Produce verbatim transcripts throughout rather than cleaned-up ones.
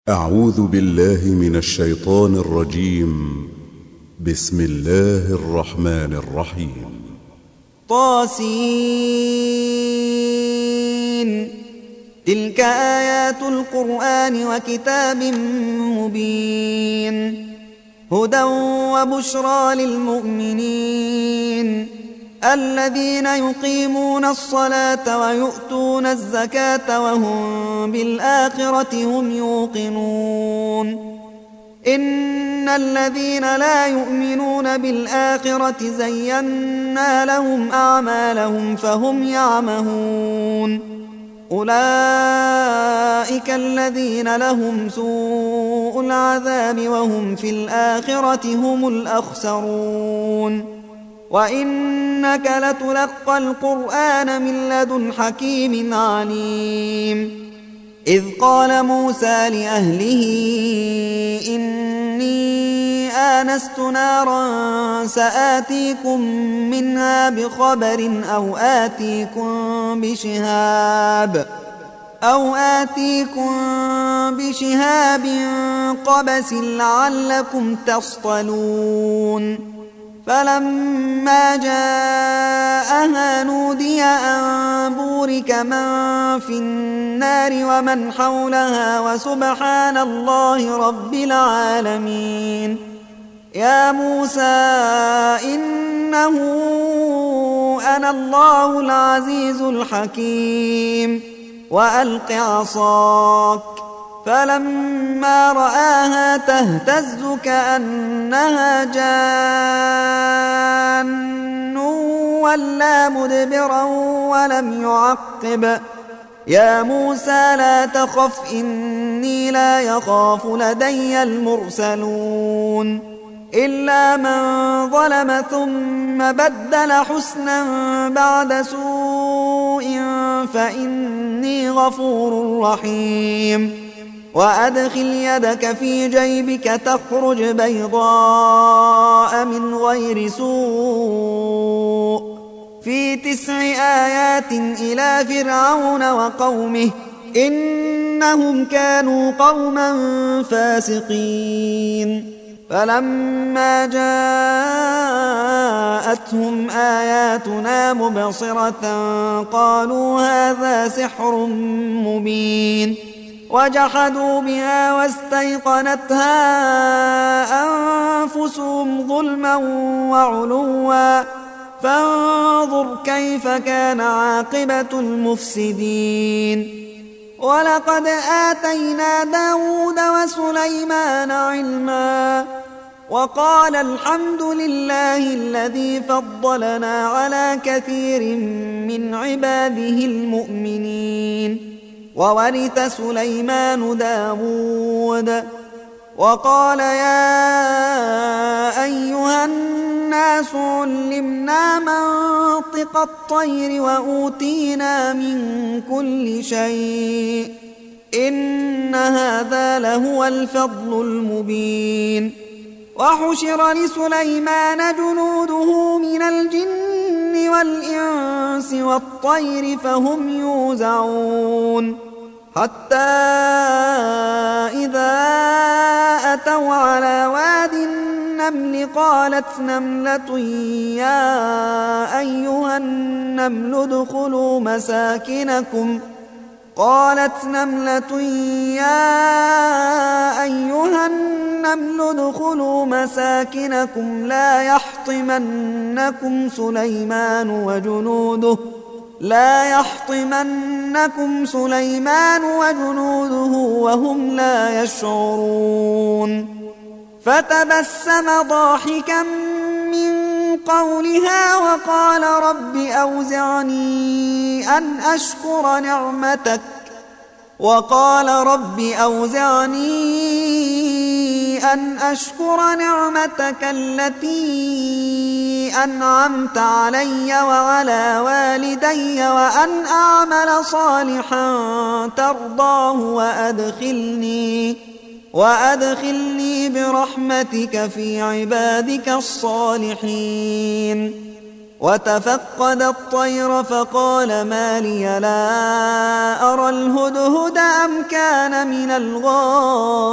أعوذ بالله من الشيطان الرجيم. بسم الله الرحمن الرحيم. طاسين. تلك آيات القرآن وكتاب مبين، هدى وبشرى للمؤمنين الذين يقيمون الصلاة ويؤتون الزكاة وهم بالآخرة هم يوقنون. إن الذين لا يؤمنون بالآخرة زينا لهم أعمالهم فهم يعمهون. أولئك الذين لهم سوء العذاب وهم في الآخرة هم الأخسرون. وإنك لتلقى القرآن من لدن حكيم عليم. إذ قال موسى لأهله إني آنست نارا سآتيكم منها بخبر أو آتيكم بشهاب أو آتيكم بشهاب قبس لعلكم تصطلون. فلما جاءها نودي أن بورك من في النار ومن حولها وسبحان الله رب العالمين. يا موسى إنه أنا الله العزيز الحكيم وألق عصاك. فلما رآها تهتز كأنها جان ولا مدبرا ولم يعقب. يا موسى لا تخف إني لا يخاف لدي المرسلون. إلا من ظلم ثم بدل حسنا بعد سوء فإني غفور رحيم. وأدخل يدك في جيبك تخرج بيضاء من غير سوء في تسع آيات إلى فرعون وقومه إنهم كانوا قوما فاسقين. فلما جاءتهم آياتنا مبصرة قالوا هذا سحر مبين. وجحدوا بها واستيقنتها أنفسهم ظلما وعلوا فانظر كيف كان عاقبة المفسدين. ولقد آتينا داود وسليمان علما وقال الحمد لله الذي فضلنا على كثير من عباده المؤمنين. وورث سليمان داود وقال يا أيها الناس علمنا منطق الطير وأوتينا من كل شيء إن هذا لهو الفضل المبين. وحشر لسليمان جنوده من الجن والإنس والطير فهم يوزعون. حتى إذا أتوا على واد النمل قالت نملة يا أيها النمل ادخلوا مساكنكم قالت نملة يا أيها النمل ادخلوا مساكنكم لا يحطمنكم سليمان وجنوده لا يحطمنكم سليمان وجنوده وهم لا يشعرون. فتبسم ضاحكا من قولها وقال رب أوزعني أن أشكر نعمتك وقال رب أوزعني أن أشكر نعمتك التي أنعمت علي وعلى والدي وأن أعمل صالحا ترضاه وأدخلني وأدخلني برحمتك في عبادك الصالحين. وتفقد الطير فقال ما لي لا أرى الهدهد أم كان من الغائبين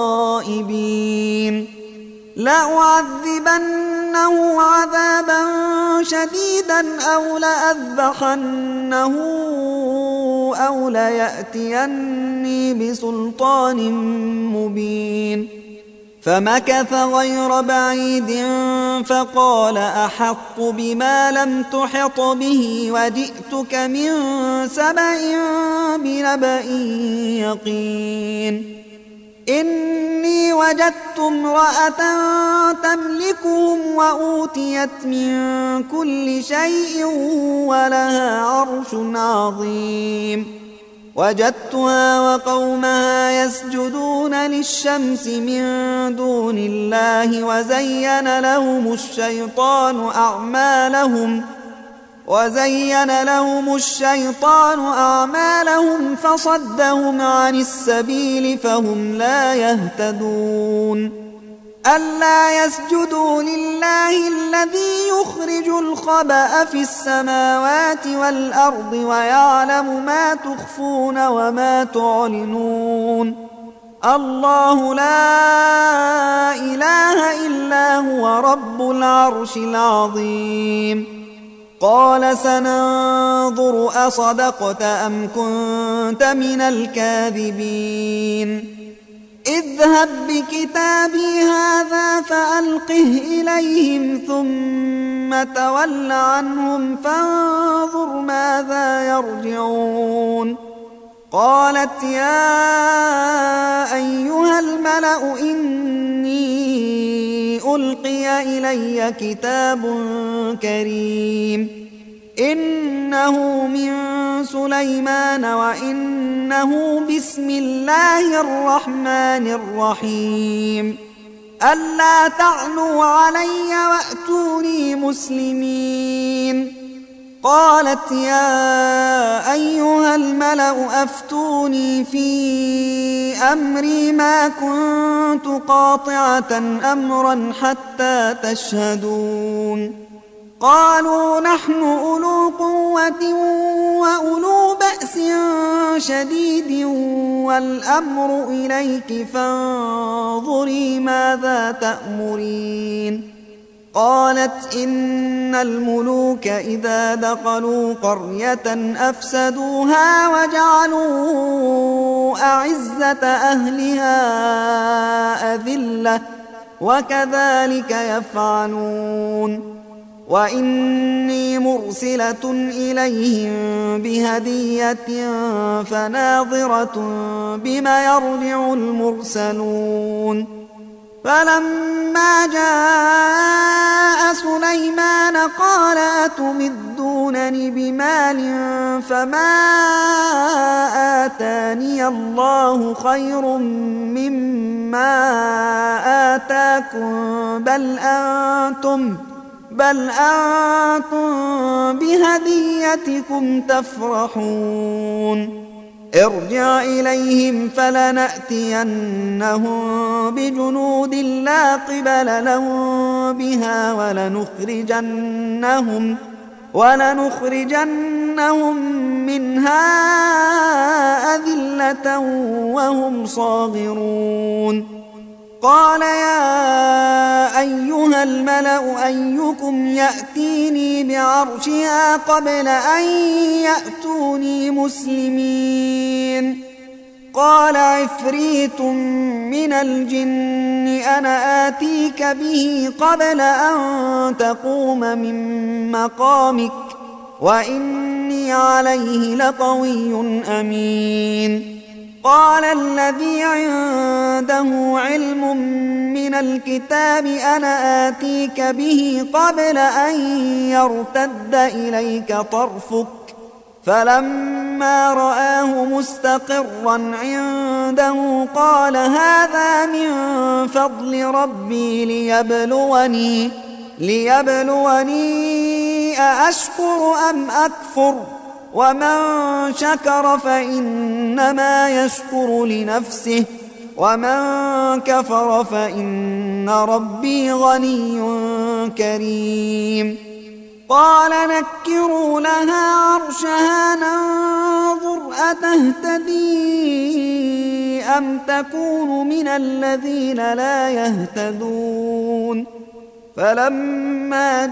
لأعذبنه عذابا شديدا أو لأذبحنه أو ليأتيني بسلطان مبين. فمكث غير بعيد فقال أحط بما لم تحط به وجئتك من سبأ بنبأ يقين. إني وجدت امرأة تملكهم وأوتيت من كل شيء ولها عرش عظيم. وجدتها وقومها يسجدون للشمس من دون الله وزين لهم الشيطان أعمالهم وزين لهم الشيطان أعمالهم فصدهم عن السبيل فهم لا يهتدون. ألا يسجدوا لله الذي يخرج الخبأ في السماوات والأرض ويعلم ما تخفون وما تعلنون. الله لا إله إلا هو رب العرش العظيم. قال سننظر أصدقت أم كنت من الكاذبين. اذهب بكتابي هذا فألقه إليهم ثم تول عنهم فانظر ماذا يرجعون. قالت يا أيها الملأ إني ألقي إلي كتاب كريم إنه من سليمان وإنه بسم الله الرحمن الرحيم. ألا تعلوا علي وأتوني مسلمين. قالت يا أيها الملأ أفتوني في أمري ما كنت قاطعة أمرا حتى تشهدون. قالوا نحن أولو قوة وأولو بأس شديد والأمر إليك فانظري ماذا تأمرين. قالت إن الملوك إذا دخلوا قرية أفسدوها وجعلوا أعزة أهلها أذلة وكذلك يفعلون. وإني مرسلة إليهم بهدية فناظرة بما يرجع المرسلون. فلما جاء سليمان قال أتمدونني بمال فما آتاني الله خير مما آتاكم بل أنتم بل أنتم بهديتكم تفرحون. ارجع إليهم فلنأتينهم بجنود لا قبل لهم بها ولنخرجنهم, ولنخرجنهم منها أذلة وهم صاغرون. قال يا أيها الملأ أيكم يأتيني بعرشها قبل أن يأتوني مسلمين. قال عفريت من الجن أنا آتيك به قبل أن تقوم من مقامك وإني عليه لقوي أمين. قال الذي عنده علم من الكتاب أنا آتيك به قبل أن يرتد إليك طرفك فلما رآه مستقرا عنده قال هذا من فضل ربي ليبلوني, ليبلوني أأشكر أم أكفر ومن شكر فإنما يشكر لنفسه ومن كفر فإن ربي غني كريم. قال نكروا لها عرشها ننظر أتهتدي أم تكون من الذين لا يهتدون فلما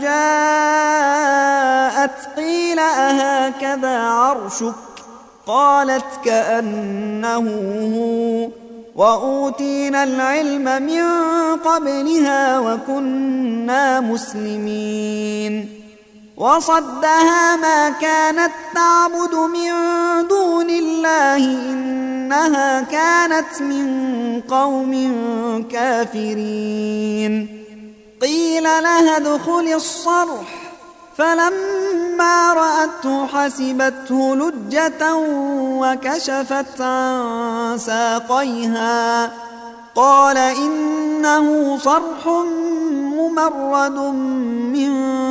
جاءت قيل أهكذا عرشك قالت كأنه هو وأوتينا العلم من قبلها وكنا مسلمين وصدها ما كانت تعبد من دون الله إنها كانت من قوم كافرين قيل لها ادخل الصرح فلما رأته حسبته لجة وكشفت عن ساقيها قال إنه صرح ممرد من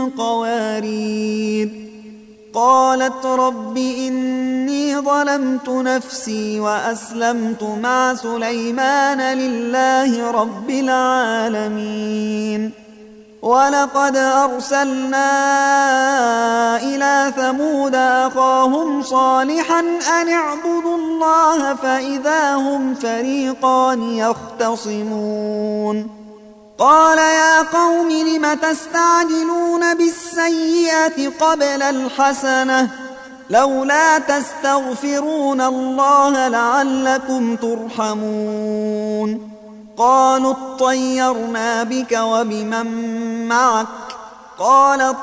قوارير قالت رب إني ظلمت نفسي وأسلمت مع سليمان لله رب العالمين ولقد أرسلنا إلى ثمود أخاهم صالحا أن اعبدوا الله فإذا هم فريقان يختصمون قال يا قوم لم تستعجلون بالسيئة قبل الحسنة لولا تستغفرون الله لعلكم ترحمون قالوا اطيرنا بك وبمن معك قال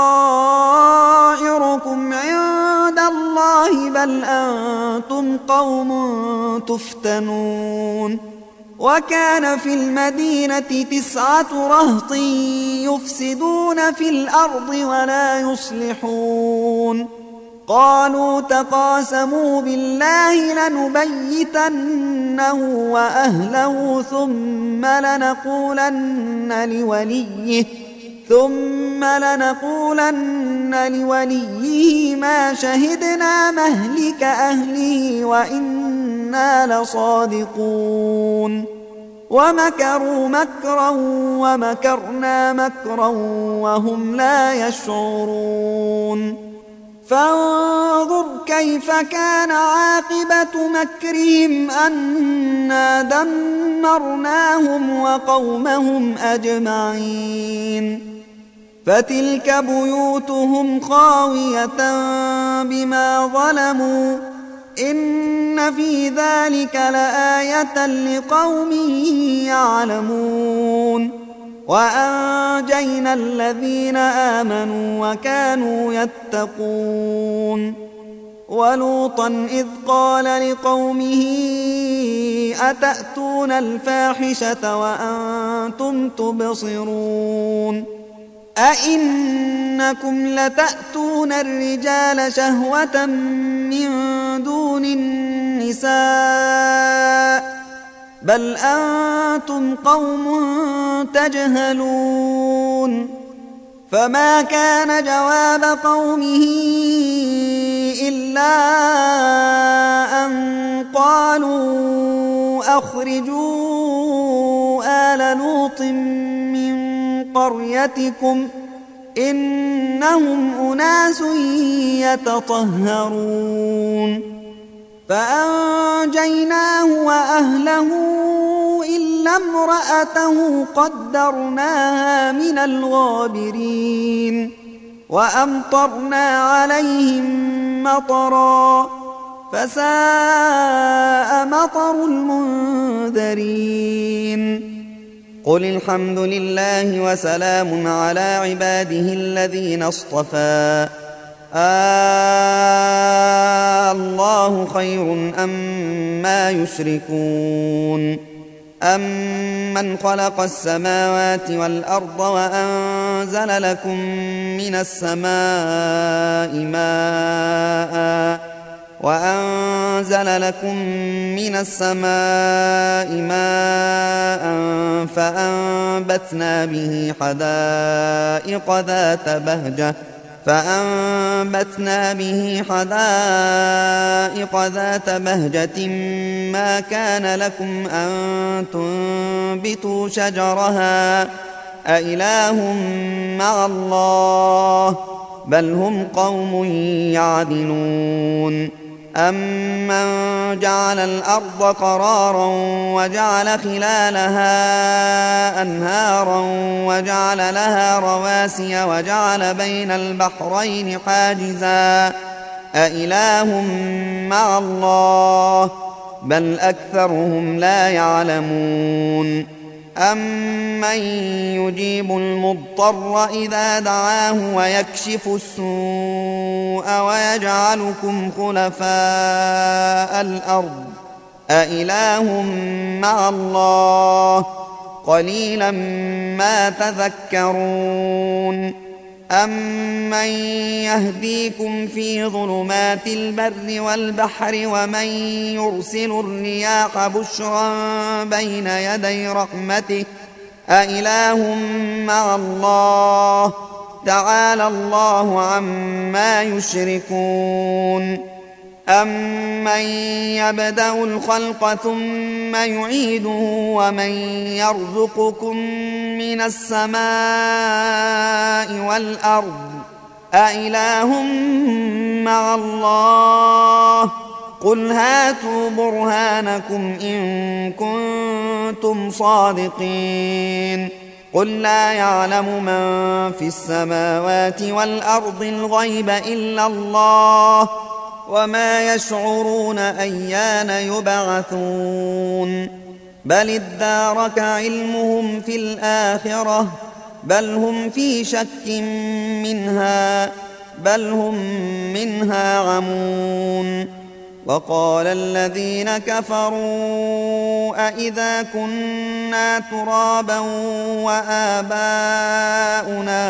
طائركم عند الله بل أنتم قوم تفتنون وكان في المدينة تسعة رهط يفسدون في الأرض ولا يصلحون قالوا تقاسموا بالله لنبيتنه وأهله ثم لنقولن لوليه ثم لنقولن لوليه ما شهدنا مهلك أهله وإنا لصادقون ومكروا مكرا ومكرنا مكرا وهم لا يشعرون فانظر كيف كان عاقبة مكرهم أنا دمرناهم وقومهم أجمعين فتلك بيوتهم خاوية بما ظلموا إن في ذلك لآية لقوم يعلمون وأنجينا الذين آمنوا وكانوا يتقون ولوطا إذ قال لقومه أتأتون الفاحشة وأنتم تبصرون أئنكم لتأتون الرجال شهوة من دون النساء بل أنتم قوم تجهلون فما كان جواب قومه إلا أن قالوا أخرجوا آل لوط من قريتكم إنهم أناس يتطهرون فأنجيناه وأهله إلا امرأته قدرناها من الغابرين وأمطرنا عليهم مطرا فساء مطر المنذرين قل الحمد لله وسلام على عباده الذين اصطفى آه الله خير أما يشركون أمن خلق السماوات والأرض وأنزل لكم من السماء ماء وأنزل لكم من السماء ماء فأنبتنا به حدائق ذات بهجة فأنبتنا به حدائق ذات بهجة ما كان لكم أن تنبتوا شجرها أإله مع الله بل هم قوم يعدلون أَمَّنْ جَعَلَ الْأَرْضَ قَرَارًا وَجَعَلَ خِلَالَهَا أَنْهَارًا وَجَعَلَ لَهَا رَوَاسِيَ وَجَعَلَ بَيْنَ الْبَحْرَيْنِ حَاجِزًا أَإِلَٰهٌ مَّعَ اللَّهِ بَلْ أَكْثَرُهُمْ لَا يَعْلَمُونَ أَمَّن يُجِيبُ الْمُضْطَرَّ إِذَا دَعَاهُ وَيَكْشِفُ السُّوءَ وَيَجْعَلُكُمْ خُلَفَاءَ الْأَرْضِ أَإِلَٰهٌ مَّعَ اللَّهِ قَلِيلًا مَّا تَذَكَّرُونَ أَمَّن يَهْدِيكُمْ فِي ظُلُمَاتِ الْبَرِّ وَالْبَحْرِ وَمَن يُرْسِلُ الرِّيَاحَ بُشْرًا بَيْنَ يَدَيْ رَحْمَتِهِ أَإِلَٰهٌ مَّعَ اللَّهِ تَعَالَى اللَّهُ عَمَّا يُشْرِكُونَ أَمَّن يَبْدَأُ الْخَلْقَ ثُمَّ يُعِيدُهُ وَمَن يَرْزُقُكُم مِّنَ السَّمَاءِ وَالْأَرْضِ أَإِلَٰهٌ مَّعَ اللَّهِ قُلْ هَاتُوا بُرْهَانَكُمْ إِن كُنتُمْ صَادِقِينَ قُل لَّا يَعْلَمُ مَن فِي السَّمَاوَاتِ وَالْأَرْضِ الْغَيْبَ إِلَّا اللَّهُ وَمَا يَشْعُرُونَ أَيَّانَ يُبْعَثُونَ بَلِ ادَّارَكَ عِلْمُهُمْ فِي الْآخِرَةِ بَلْ هُمْ فِي شَكٍّ مِّنْهَا بَلْ هُمْ مِنْهَا عَمُونَ وَقَالَ الَّذِينَ كَفَرُوا أَإِذَا كُنَّا تُرَابًا وَآبَاؤُنَا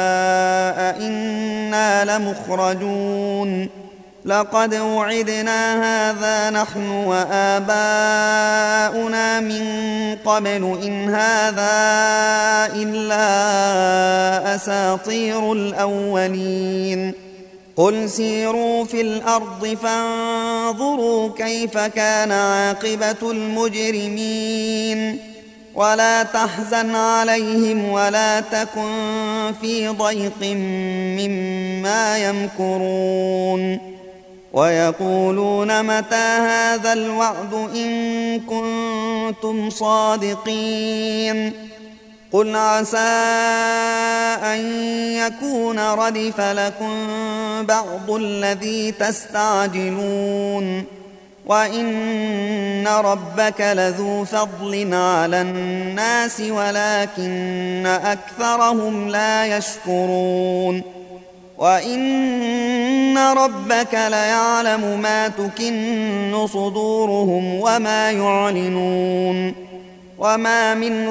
أَإِنَّا لَمُخْرَجُونَ لَقَدْ وُعِدْنَا هَٰذَا نَحْنُ وَآبَاؤُنَا مِن قَبْلُ إِنْ هَٰذَا إِلَّا أَسَاطِيرُ الْأَوَّلِينَ قُلْ سِيرُوا فِي الْأَرْضِ فَانظُرُوا كَيْفَ كَانَ عَاقِبَةُ الْمُجْرِمِينَ وَلَا تَحْزَنْ عَلَيْهِمْ وَلَا تَكُن فِي ضَيْقٍ مِّمَّا يَمْكُرُونَ وَيَقُولُونَ مَتَىٰ هَٰذَا الْوَعْدُ إِن كُنتُمْ صَادِقِينَ قُلْ عَسَىٰ أَن يَكُونَ رَدِفَ لَكُم بَعْضُ الَّذِي تَسْتَعْجِلُونَ وَإِنَّ رَبَّكَ لَذُو فَضْلٍ عَلَى النَّاسِ وَلَٰكِنَّ أَكْثَرَهُمْ لَا يَشْكُرُونَ وَإِنَّ رَبَّكَ لَيَعْلَمُ مَا تُكِنُّ صُدُورُهُمْ وَمَا يُعْلِنُونَ وَمَا مِنْ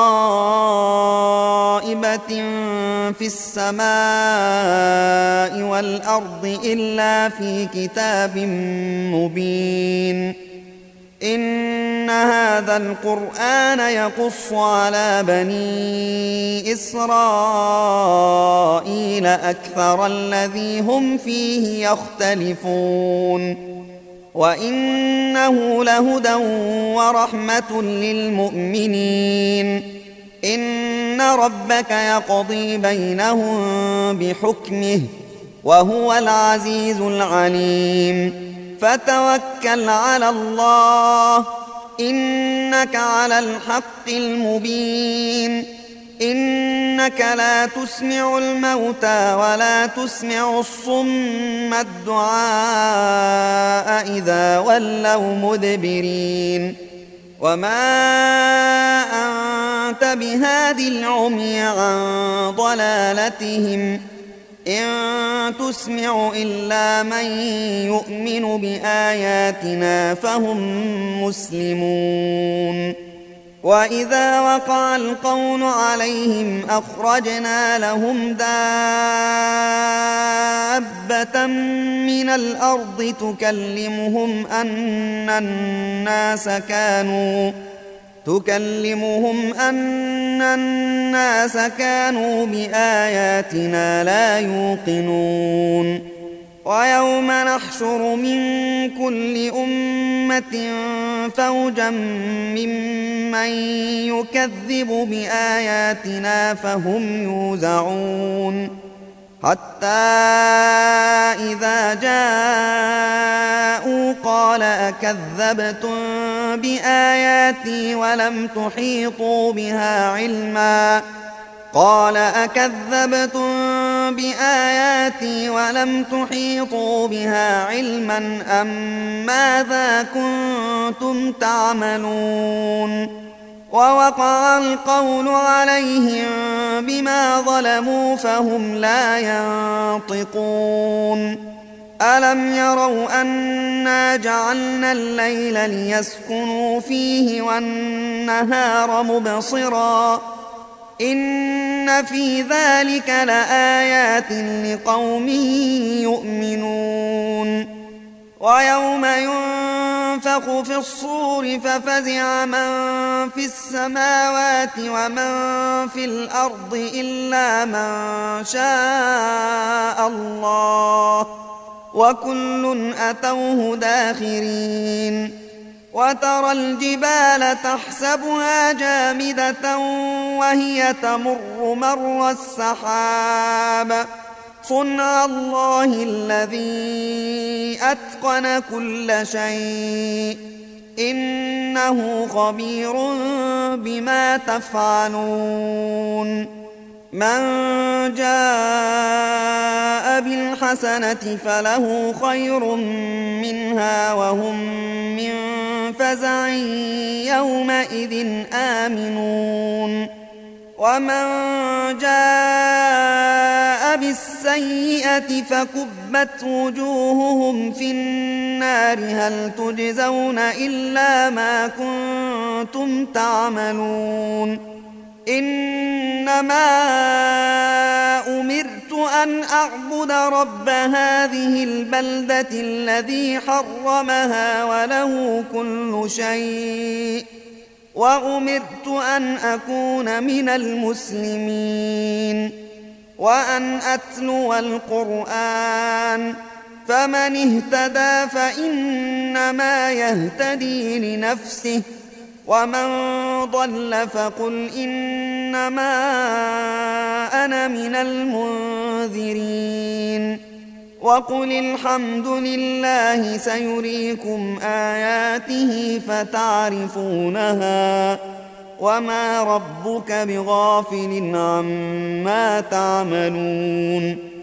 غَائِبَةٍ فِي السَّمَاءِ وَالْأَرْضِ إِلَّا فِي كِتَابٍ مُّبِينٍ إِنَّ هَٰذَا الْقُرْآنَ يَقُصُّ عَلَىٰ بَنِي إِسْرَائِيلَ أَكْثَرَ الَّذِي هُمْ فِيهِ يَخْتَلِفُونَ وَإِنَّهُ لَهُدًى وَرَحْمَةٌ لِّلْمُؤْمِنِينَ إِنَّ رَبَّكَ يَقْضِي بَيْنَهُم بِحُكْمِهِ وَهُوَ الْعَزِيزُ الْعَلِيمُ فَتَوَكَّلْ عَلَى اللَّهِ إِنَّكَ عَلَى الْحَقِّ الْمُبِينِ إِنَّكَ لَا تُسْمِعُ الْمَوْتَىٰ وَلَا تُسْمِعُ الصُّمَّ الدُّعَاءَ إِذَا وَلَّوْا مُدْبِرِينَ وَمَا أَنتَ بِهَادِ الْعُمْيِ عَن ضَلَالَتِهِمْ إِن تُسْمِعُ إِلَّا مَن يُؤْمِنُ بِآيَاتِنَا فَهُم مُّسْلِمُونَ وَإِذَا وَقَعَ الْقَوْلُ عَلَيْهِمْ أَخْرَجْنَا لَهُمْ دَابَّةً مِّنَ الْأَرْضِ تُكَلِّمُهُمْ أَنَّ النَّاسَ كَانُوا تُكَلِّمُهُمْ أَنَّ النَّاسَ كَانُوا بِآيَاتِنَا لَا يُوقِنُونَ وَيَوْمَ نَحْشُرُ مِن كُلِّ أُمَّةٍ فَوْجًا مِّمَّن يُكَذِّبُ بِآيَاتِنَا فَهُمْ يُوزَعُونَ حتى إذا جاءوا قال أكذبتم بآياتي ولم تحيطوا بها علما قال أكذبتم بآياتي ولم تحيطوا بها علما أم ماذا كنتم تعملون ووقع القول عليهم بما ظلموا فهم لا ينطقون ألم يروا أنا جعلنا الليل ليسكنوا فيه والنهار مبصرا إن في ذلك لآيات لقوم يؤمنون ويوم ينفخ في الصور ففزع من في السماوات ومن في الأرض إلا من شاء الله وكل أتوه داخرين وترى الجبال تحسبها جامدة وهي تمر مر السحاب صنع الله الذي أتقن كل شيء إنه خبير بما تفعلون من جاء بالحسنة فله خير منها وهم من فزع يومئذ آمنون ومن جاء بالسيئة فكبت وجوههم في النار هل تجزون إلا ما كنتم تعملون إنما أمرت أن أعبد رب هذه البلدة الذي حرمها وله كل شيء وأمرت أن أكون من المسلمين وأن أتلو القرآن فمن اهتدى فإنما يهتدي لنفسه ومن ضل فقل إنما أنا من المنذرين وقل الحمد لله سيريكم آياته فتعرفونها وما ربك بغافل عما تعملون